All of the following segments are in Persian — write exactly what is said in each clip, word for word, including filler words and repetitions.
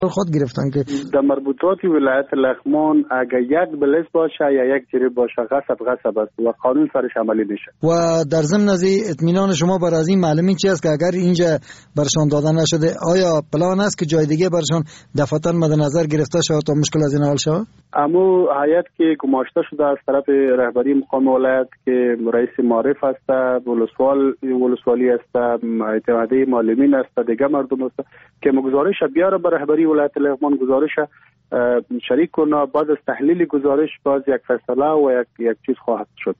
خود گرفتن که در مربوطات ولایت لغمان اگر یک بلیس باشه یا یک جریب باشه غصب غصب است و قانون سرش عملی میشه. و در ضمن از اطمینان شما بر از این معلمین چی است که اگر اینجا برشان دادن نشده آیا پلان است که جای دیگه برشان دفعتاً مد نظر گرفته شود تا مشکل از این حل شود؟ امو هیئت که گماشته شده از طرف رهبری مقام ولایت که رئیس معرف است، ولسوال ولسوالی است، اتحادیه معلمین است، دیگه مردم است که گزارش بیاره به رهبری ولایت لغمان، گزارش شریک کنه. بعد از تحلیل گزارش باز یک فیصله و یک یک چیز خواهد شد.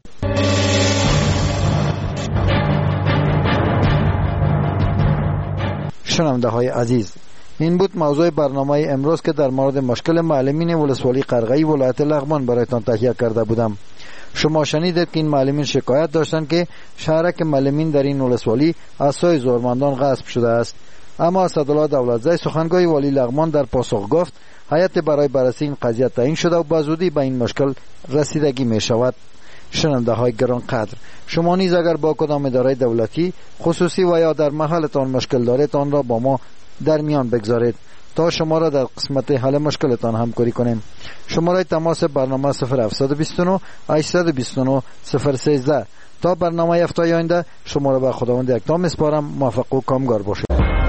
شنونده های عزیز، این بود موضوع برنامه امروز که در مورد مشکل معلمین ولسوالی قرغه‌ای ولایت لغمان برایتان تهیه کرده بودم. شما شنیدید که این معلمین شکایت داشتند که شهرک معلمین در این ولسوالی از سوی زورمندان غصب شده است. اما اسدالله دولتزی سخنگوی والی لغمان در پاسخ گفت هیئت برای بررسی این قضیه تعیین شده و به زودی به این مشکل رسیدگی می شود. شنونده های گرانقدر، شما نیز اگر با کدام اداره دولتی خصوصی و یا در محلتان مشکل دارید آن را با ما در میان بگذارید تا شما را در قسمت حل مشکلتان همکاری کنیم. شماره تماس برنامه صفر هفت دو نه هشت دو نه صفر یک سه. تا برنامه هفته آینده شما را به خداوند یکتا میسپارم. موفق و کامگار باشید.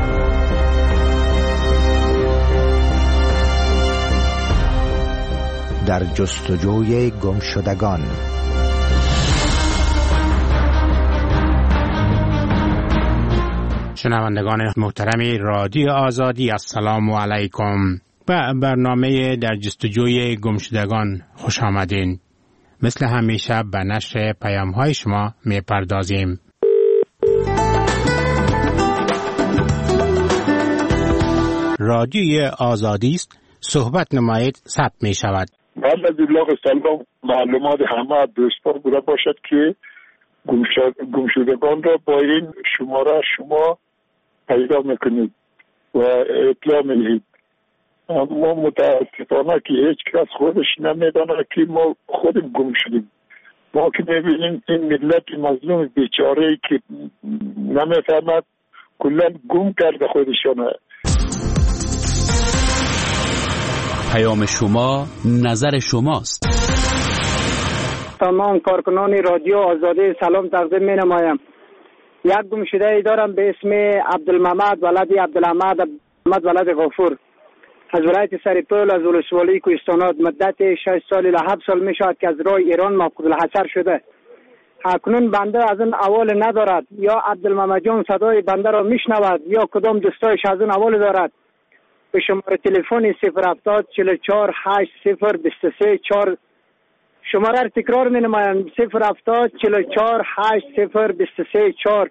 در جستجوی گمشدگان. شنوندگان محترم رادیو آزادی، السلام علیکم. به برنامه در جستجوی گمشدگان خوش آمدین. مثل همیشه به نشر پیام های شما می پردازیم. رادیو آزادی است، صحبت نمایید ثبت می شود. من از الله سلام معلومات همه دوستان بوده باشد که گمشدگان را با این شماره شما پیدا میکنید و اطلاع میدهید. ما متاسفانه که هیچ کس خودش نمیدانه که ما خودم گم شدیم. ما که میبینیم این ملت مظلوم بیچاره که نمیفهمد کلا گم کرده خودشانه. پیام شما نظر شماست. تمام کارکنان رادیو آزادی سلام تقدیم می نمایم. یک گمشده ای دارم به اسم عبدالمحمد ولد عبدالحمد عبدالحمد ولد غفور از ولایت سرپل از ولسوالی کوهستانات. مدت شش سال الی هفت سال می شود که از راه ایران مفقود الحصر شده. اکنون بنده از اون احوال ندارد، یا عبدالمحمد جان صدای بنده را میشنود یا کدام دوستایش از اون احوال دارد. به شماره تلفن صفر هفتاد چهل و چهار هشت صفر بیست و سه چهار شماره را تکرار می نمایم صفر هفتاد چهل و چهار هشت صفر بیست و سه چهار.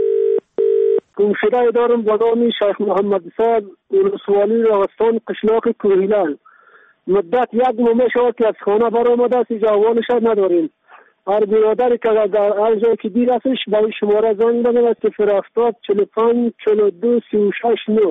گمشده دارم با نام شیخ محمد صاحب ولسوالی راستان قشلاق کوهیلان. مدت یک ماه می شود که از خانه برآمده است، اینجا احوالش نداریم. هر برادری که در هر جای که دیر هستش به این شماره زنگ بزند صفر هفتاد چهل و پنج چهل و دو سی و شش نه.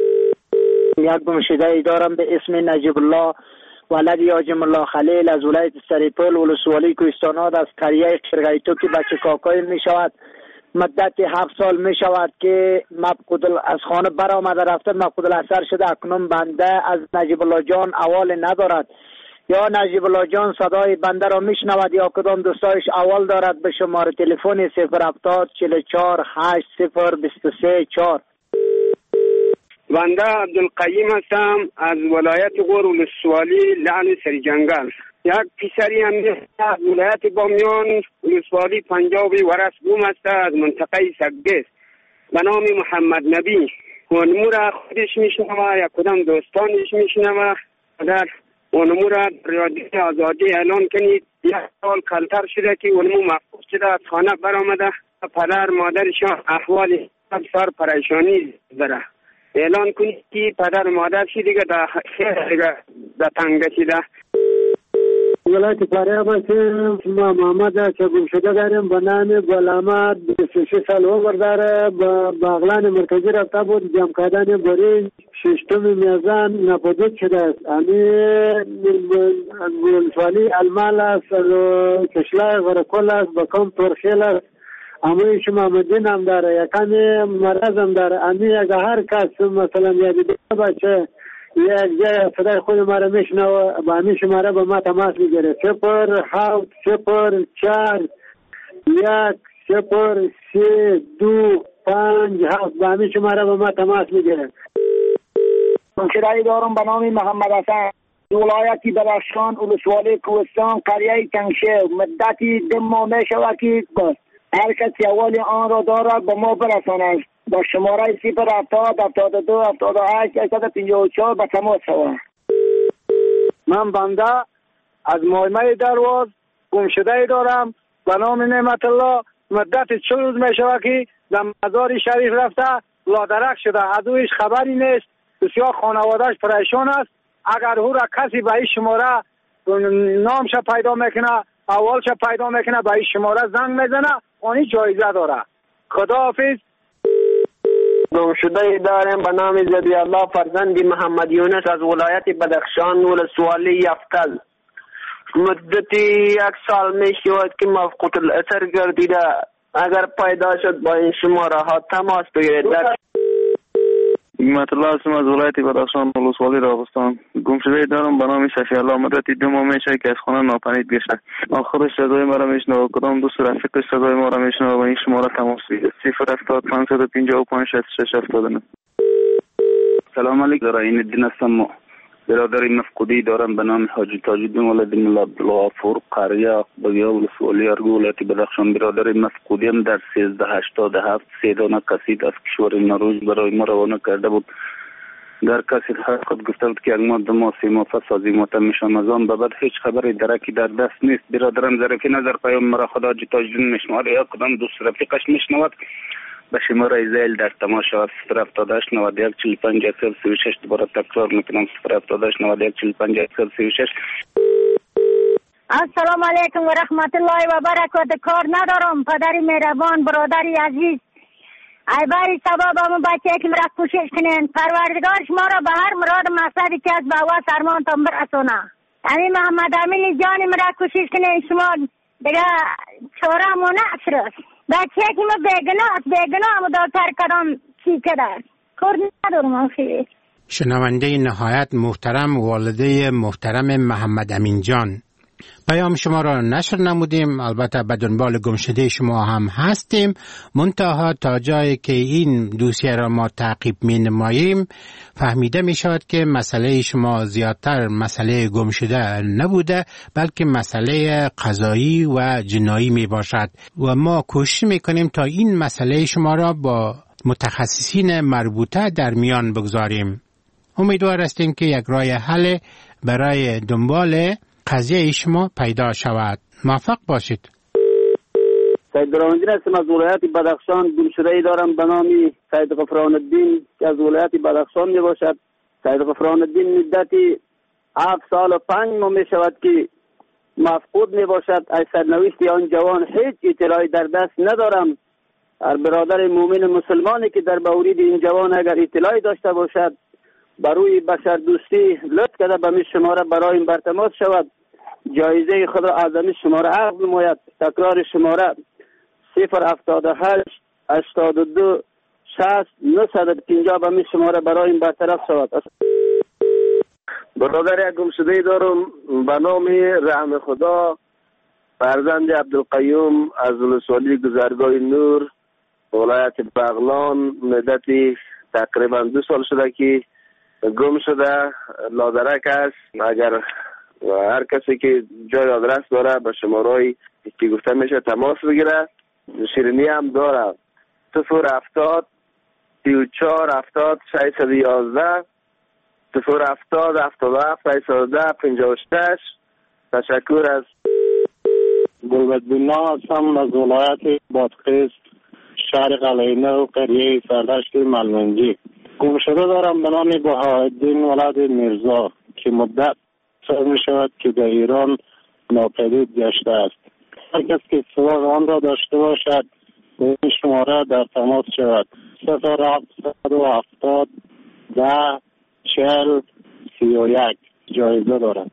یک گمشده دارم به اسم نجیب الله ولد یاجم الله خلیل از ولایت سرپل ولسوالی کوهستانات از قریه قرغیتو که بچه کاکای می شود. مدت هفت سال می شود که مفقود از خانه برآمده رفته مفقود الحصر شده. اکنون بنده از نجیب الله جان احوال ندارد، یا نجیب الله جان صدای بنده را میشنود یا کدام دوستایش احوال دارد. به شماره تلفن صفر هفتاد چهل و چهار هشت صفر بیست و سه چهار. بنده عبدالقیم هستم از ولایت غور ولسوالی لعن سرجنگل. یک پسری هم از ولایت بامیان ولسوالی پنجابی ورس گم است از منطقه سگدیس به نام محمد نبی. اونمو را خودش میشنوه یا کدام دوستانش میشنوه. در اونمو را رادیو آزادی اعلان کنید. یک سال کلتر شده که اونمو مفقود شده از خانه برآمده. پدر مادرشان احوال سر پریشانی داره. اعلان کنید که پدر و مادرش دیگه در خیر دیگه در تنگه شده. ولایت فاریاب هستیم. ما محمد که گم شده داریم به نام گلامت بیست و شش سال عمر داره. با باغلان مرکزی رفته بود جمع کردن برنج ششتم میزان ناپدید شده است. امی ولسوالی المال است، کشلای غرقل است، بکم ترخیل است. امی شما مدین هم داره، یکمی مرض هم داره. امی اگه هر کس مثلا یادیده باشه یک جای صدای خود ما را میشنوه، با همین شماره با ما تماس میگیره. صفر هفت صفر چهار یک صفر سه دو پنج هفت. با همین شماره با ما تماس میگیره. گمشده‌ای دارم به نام محمد حسن، ولایت بدخشان، ولسوالی کوهستان، قریه کنشه. مدتی دو ماه میشود که هر کسی اول آن را دارد به ما برساند. با شماره صفر هفتاد هفتاد و دو هفتاد و هشت هشتصد و پنجاه و چهار به تماس شوم. من بنده از مایمه درواز گمشده‌ای دارم به نام نعمت الله. مدت چند روز می شود که در مزار شریف رفته لادرک شده. از اویش خبری نیست. بسیار خانوادهش پریشان است. اگر او را کسی به این شماره نامش پیدا میکنه، اولش پیدا میکنه، به این شماره زنگ میزنه، آنی جایزه داره. خداحافظ. گمشده‌ای دارم به نام زبی الله فرزند محمد یونس از ولایت بدخشان، ولسوالی یفتل. مدتی یک سال می شود که مفقود الاثر گردیده. اگر پیدا شد با این شماره ها تماس بگیرید. نعمت الله هستم از ولایت بدخشان، ولسوالی راغستان. گمشده‌ای دارم به نام شفیع الله. مدتی دو ماه میشه که از خانه ناپدید گشته. آخرش صدای ما را میشنوه، کدام دوست رفیقش صدای ما را میشنوه و این شماره تماس بگیرید. صفر هفتاد پانصد و پنجاه و پنج شصت و شش هفتاد و نه. سلام علیکم. این الدین هستم. برادر مفقودی دارم به نام حاجی تاج‌الدین ولد الله عبدالغفور، قریه بگیا، ولسوالی ارگو، ولایت بدخشان. برادر مفقودیم در سیزده هشتاد و هفت سه دانه کاسیت از کشور نروژ برای ما روانه کرده بود. در کاسیت هر خود گفته بود که یک ماه دو ماه سه ماه پس از این ماه میشم. از آن به بعد هیچ خبری درکی در دست نیست. برادرم ظریفی نظر پیام مرا خدا حاجی تاج‌الدین میشنود یا کدام دوست رفیقش میشنود به شماره زیل در تماس شود. صفر هفتاد و هشت نود و یک چهل و پنج صفر سی و شش. دوباره تکرار میکنم صفر هفتاد و هشت نود و یک چهل و پنج صفر سی و شش. السلام علیکم و رحمت الله و برکاته. کار ندارم پدری مهربان، برادری عزیز، ای باری سبب همون بچه که مرا کوشش کنین. پروردگار شما را به هر مراد مقصدی که از به هوا سرمانتان برسونه. همین محمد امین جانی مرا کوشش کنین. شما دیگه چاره منعصر است. بچه که ما بیگناه است، بیگناه هم دارتر کدام چی کده کار ندارم. آخی شنونده نهایت محترم والده محترم محمد امین جان، پیام شما را نشر نمودیم. البته به دنبال گمشده شما هم هستیم، منتها تا جایی که این دوسیه را ما تعقیب می نماییم فهمیده می شود که مسئله شما زیادتر مسئله گمشده نبوده بلکه مسئله قضایی و جنایی می باشد و ما کوشش می کنیم تا این مسئله شما را با متخصصین مربوطه در میان بگذاریم. امیدوار هستیم که یک راه حل برای دنبال قضیه شما پیدا شود. موفق باشید. سید برهان‌الدین هستم از ولایت بدخشان. گمشده‌ای دارم به نام سید غفران الدین که از ولایت بدخشان می باشد. سید غفران الدین مدتی هفت سال و پنج ماه می شود که مفقود می باشد. از سرنوشت آن جوان هیچ اطلاعی در دست ندارم. هر برادر مومن مسلمانی که در مورد این جوان اگر اطلاعی داشته باشد بروی بشر دوستی لطف کرده به می شماره برای بر تماس شود. جایزه خود را از این شماره عقد نماید. تکرار شماره صفر هفتاد و هشت هشتاد و دو شصت نهصد و پنجاه به می شماره برای این برطرف شود. برادر یک گمشده‌ای دارم به نام رحم خدا، فرزند عبدالقیوم از ولسوالی گذرگاه نور، ولایت بغلان. مدتی تقریبا دو سال شده که گم شده، لادرک است. اگر هر کسی که جای آدرس داره به شماره‌ای که گفته میشه تماس بگیره. شیرینی هم داره صفر هفتاد سی و چهار هفتاد ششصد و یازده صفر هفتاد هفتاد و هفت ششصد و ده پنجاه و شش. تشکر از گلبت بینا هستم از ولایت بادغیس، شهر قلعه‌نو و قریه سردشت ملمنجی. گمشده دارم به نام بهاءالدین ولد میرزا که مدت سال می شود که در ایران ناپدید گشته است. هر کس که سراغ آن را داشته باشد به این شماره در تماس شود. صفر هفتصد و هفتاد ده چهل سی و یک. جایزه دارد.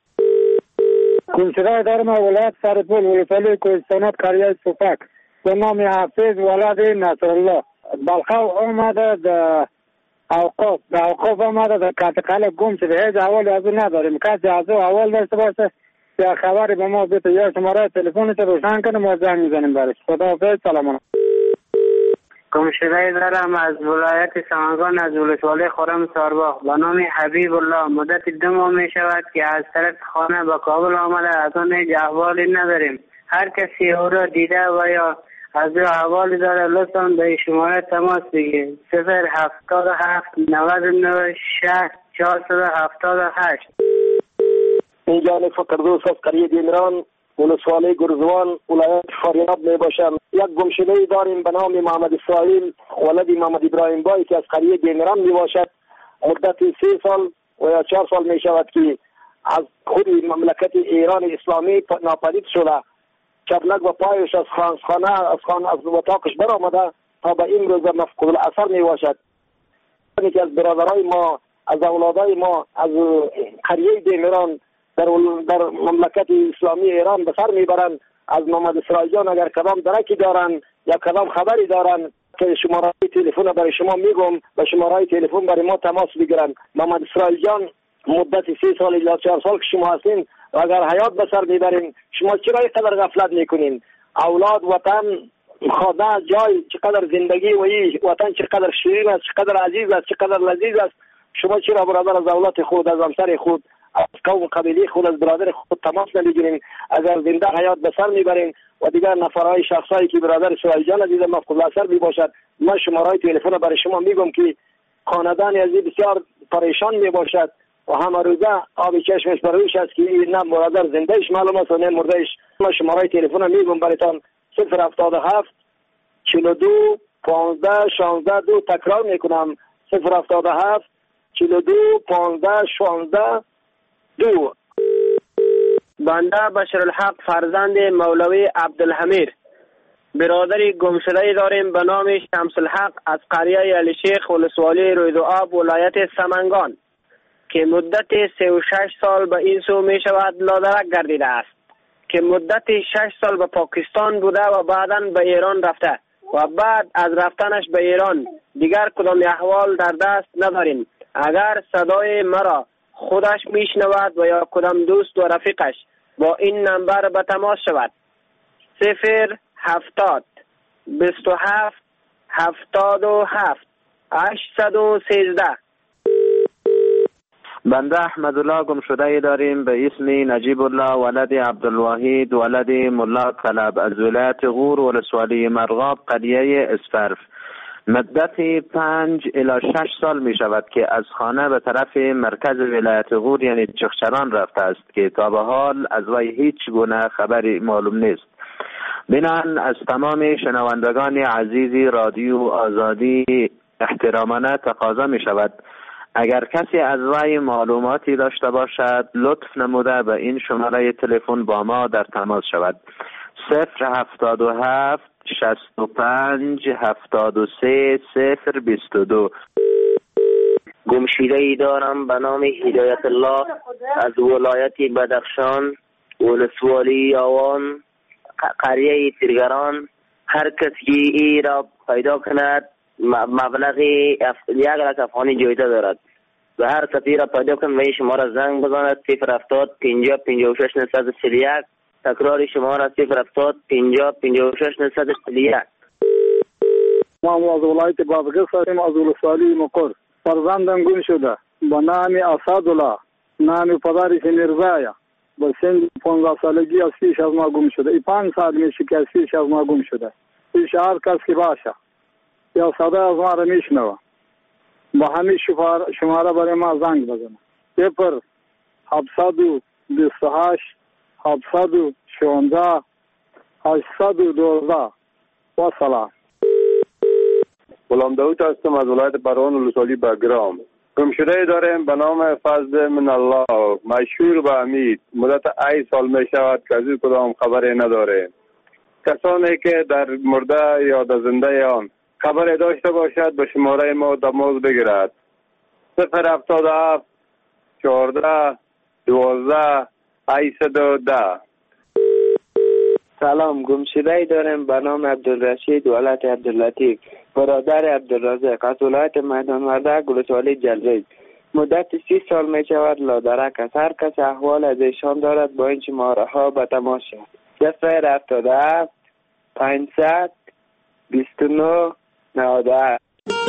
گمشده دارم ولایت سرپل، ولسوالی کوهستانات، قریه سپک به نام حافظ ولد نصرالله. بلخو آمده در اوقاف به اوقاف آمده در کاتقال گم شده، هیچ احوالی از او نداریم. کسی از او احوال داشته باشه یا خبری به ما بده یا شماره تلفنش روشن کنه ما زنگ میزنیم برش. خداحافظ، سلام. گم شده دارم از ولایت سمنگان از ولسوالی خرم سارباغ به نام حبیب الله. مدت دو ماه می شود که از طرف خانه به کابل آمده، از آن هیچ احوالی نداریم. هر کسی او را دیده و یا از او احوالی داره لطفاً به شماره تماس بگیرید. صفر هفتاد و هفت نود و نه شصت چهارصد و هفتاد و هشت. اینجا فقردوس از قریه دیمران ولسوالی گرزوان ولایت فاریاب می باشم. یک گمشده‌ای داریم به نام محمد اسرائیل ولد محمد ابراهیم بایی که از قریه دیمران می باشد. مدت سه سال و یا چهار سال می شود که از خود مملکت ایران اسلامی ناپدید شده. چپلک و پایش از خانه از خانه از اتاقش برآمده تا به این روز مفقود الاثر می باشد. که از برادرای ما، از اولادای ما از قریه دیمران در در مملکت اسلامی ایران به سر میبرند. از محمد اسرائیل جان اگر کدام درکی دارن یا کدام خبری دارن که شماره تلفن برای شما میگم و شماره تلفن برای ما تماس بگیرن. محمد اسرائیل جان مدت سه سال یا چهار سال که شما هستین و اگر حیات به سر میبرین شما چرا اینقدر غفلت میکنین؟ اولاد، وطن، خانه، جای، چقدر زندگی و این وطن چقدر شیرین است، چقدر عزیز است، چقدر لذیذ است. شما چرا برادر از اولاد خود، از همسر خود، از قوم قبیلی خود، از برادر خود تماس نمیگیرین؟ اگر زنده حیات به سر میبرین و دیگر نفرهای شخصایی که برادر اسرائیل جان عزیز مفقود الاثر می باشد، من شماره تلفن برای شما میگم که خاندان عزیز بسیار پریشان می باشد و همه روزه آب چشمش برویش است که نه برادر زندهش معلوم است و نه مردهش. من شماره تلفن میگم برایتان صفر هفتاد و هفت چهل و دو پانزده شانزده دو. تکرار میکنم صفر هفتاد و هفت چهل و دو پانزده شانزده دو. بنده بشرالحق فرزند مولوی عبدالحمید برادری گمشده داریم به نام شمس الحق از قریه علی شیخ ولسوالی رویدوآب ولایت سمنگان که مدت سه و شش سال به این سو می شود لادرک گردیده است که مدت شش سال به پاکستان بوده و بعدا به ایران رفته و بعد از رفتنش به ایران دیگر کدام احوال در دست نداریم. اگر صدای مرا خودش میشنود و یا کدام دوست و رفیقش با این نمبر به تماس شود. صفر هفتاد بیست و هفت هفتاد و هفت هشتصد و سیزده. بنده احمدالله گمشده داریم به اسم نجیب الله ولد عبدالواحد ولد ملا طلب از ولایت غور ولسوالی مرغاب قریه اسفرف. مدت پنج الی شش سال می شود که از خانه به طرف مرکز ولایت غور یعنی چخچران رفته است که تا به حال از وی هیچ گونه خبری معلوم نیست. بنان از تمام شنوندگان عزیز رادیو آزادی احترامانه تقاضا می شود اگر کسی از وی معلوماتی داشته باشد لطف نموده به این شماره تلفن با ما در تماس شود. صفر هفتاد و هفت شصت و پنج هفتاد و سه صفر بیست و دو. گمشده ای دارم به نام هدایت الله از ولایت بدخشان ولسوالی آوان قریه تیرگران. هر کسی ای را پیدا کند مبلغی یک لک افغانی جایزه دارد و هر کسی را پیدا کند و این شماره زنگ بزند صفر هفتاد پنجاه پنجاه و شش نهصد و چهل و یک. تکرار شماره صفر هفتاد پنجاه پنجاه و شش نهصد و چهل و یک. ما از ولایت بادغیس هستیم از ولسوالی مقر. فرزندم گم شده با نام اسدالله، نام پدرش میرزایا. با سن پانزده سالگی از پیش از ما گم شده. ای پنج سال میشه که از پیش از ما گم شده. پیش هر کس که باشه یا صدا از ما را میشنوه با همین شماره برای ما زنگ بزنه. صفر هفتصد و بیست و هشت هفتصد و شانزده هشتصد و دوازده. و سلام. غلام داود هستم از ولایت بروان ولسوالی بگرام. گمشده داریم به نام فضل من الله مشهور به امید. مدت ای سال می شود که از این کدام خبری نداره. کسانی که در مرده یا در زنده آن خبری داشته باشد به شماره ما تماس بگیرد. صفر هفتاد و هفت چهارده دوازده هشتصد و ده. سلام. گمشده ای داریم به نام عبدالرشید ولد عبداللطیف برادر عبدالرزاق از ولایت میدان وردک ولسوالی جلریز. مدت سی سال می شود لادرک است. هر کس احوال از ایشان دارد با این شماره ها به تماشا: صفر هفتاد و هفت پانصد بیست و نه نود و هشت.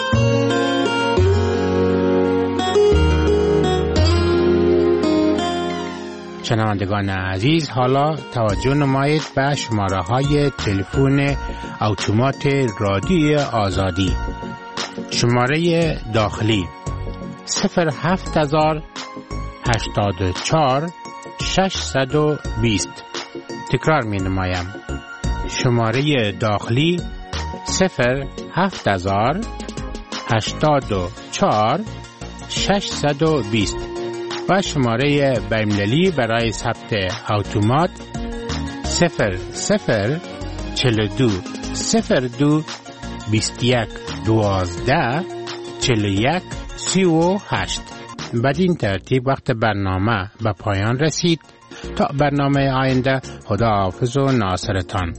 شنوندگان عزیز، حالا توجه نمایید به شماره های تلفن اتومات رادیو آزادی. شماره داخلی صفر هفت هزار هشتاد و چهار ششصد و بیست. تکرار می نمایم: شماره داخلی صفر هفت هزار هشتاد و چهار ششصد و بیست و شماره بین‌المللی برای ثبت اتومات صفر صفر چهل و دو صفر دو بیست و یک دوازده چهل و یک سی و هشت. بدین ترتیب وقت برنامه به پایان رسید. تا برنامه آینده، خدا حافظ و ناصرتان.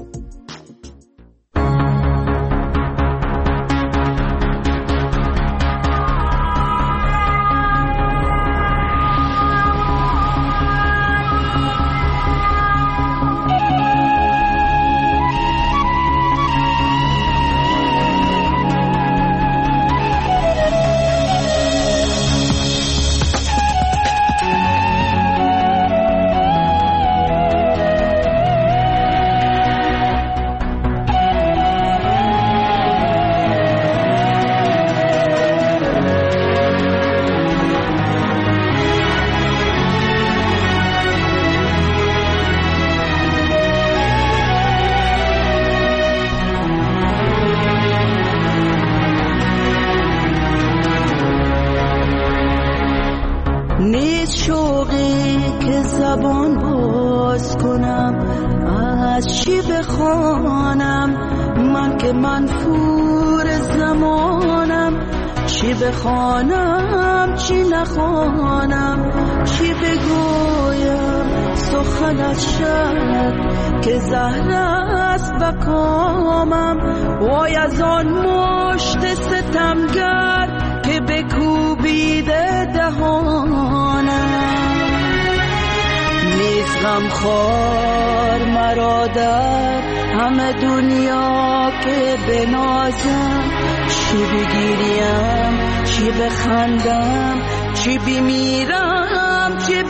بخوانم چی نخوانم، چی بگویم سخنت شد که زهر است به کامم. وای از آن مشت ستمگر که بکوبیده دهانم. نیز غمخوار مرا در همه دنیا که بنازم، چی بگیریم چی بخندم، چی بمیرم چی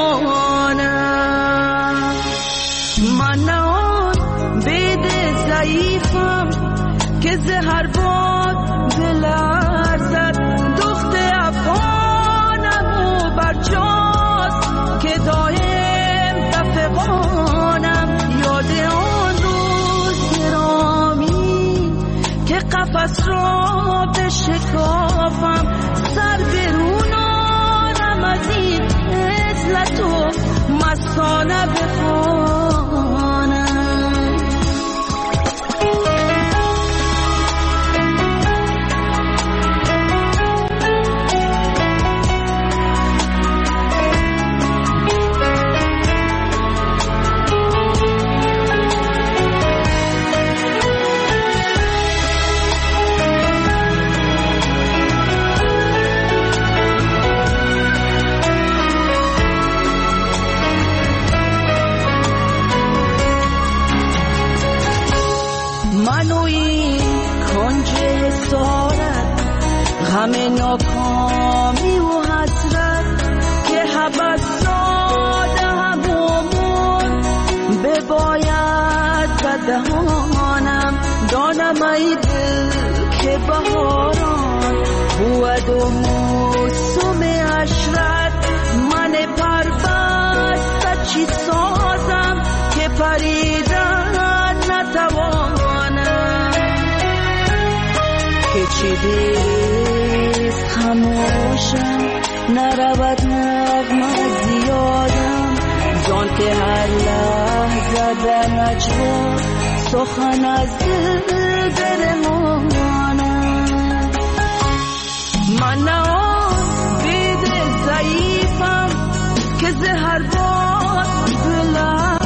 بمانم. من نه آن بید ضعیفم که زهر باد بلرزد، دخت افغانم و برجاست که دایم دفقانم. یاد آن روز گرامی که قفس را بشکافم، سر برونانم از این عزلت و مستانه بخوانم. همه ناکامی و حسرت که حبس داده همون بباید به دهانم. دانم ای دل که بهاران بود و موسم عشرت، من پربسته چی سازم که پریدن نتوانم. که چی دیست خموشم نرود نغمه زیادم، زان که هر لحظه در نجوا سخن از دل برمانم. من نه آن بید ضعیفم که زهر باد بلند